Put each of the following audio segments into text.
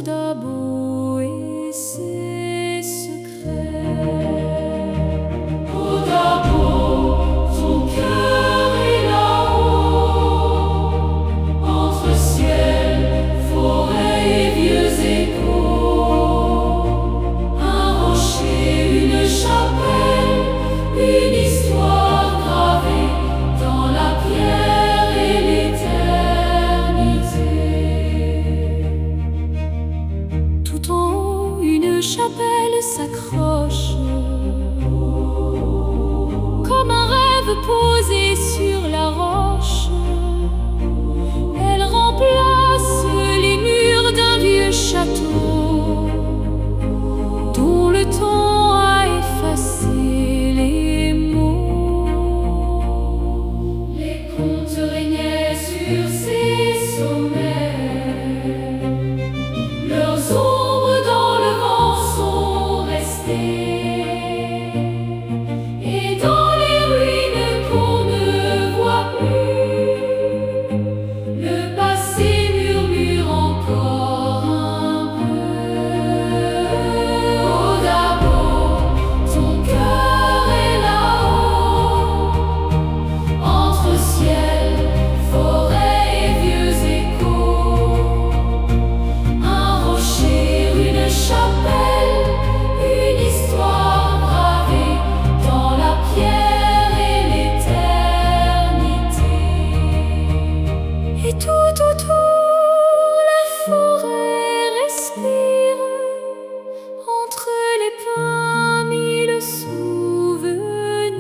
Dabo et ses secrets. Au Dabo, son cœur est là-haut, entre ciel, forêt et vieux échos. Un rocher, une chapelle, une histoire gravée dans la pierre et l'éternité. Tout en haut, une chapelle s'accroche comme un rêve posé sur la roche. Elle remplace les murs d'un vieux château dont le temps a effacé les mots. Les contes régnaient sur ces sommets, leurs ombres dans le vent sont restées. Et dans les ruines qu'on ne voit plus, le passé murmure encore un peu. Au Dabo, ton cœur est là-haut, entre ciel, forêt et vieux échos. Un rocher, une chapelle, une histoire gravée dans la pierre et l'éternité. Et tout autour, la forêt respire. Entre les pins, mille souvenirs.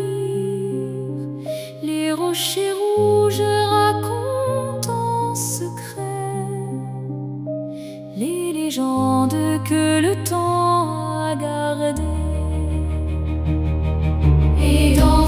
Les rochers rouges racontent en secret les légendes que le temps a gardées. Et dans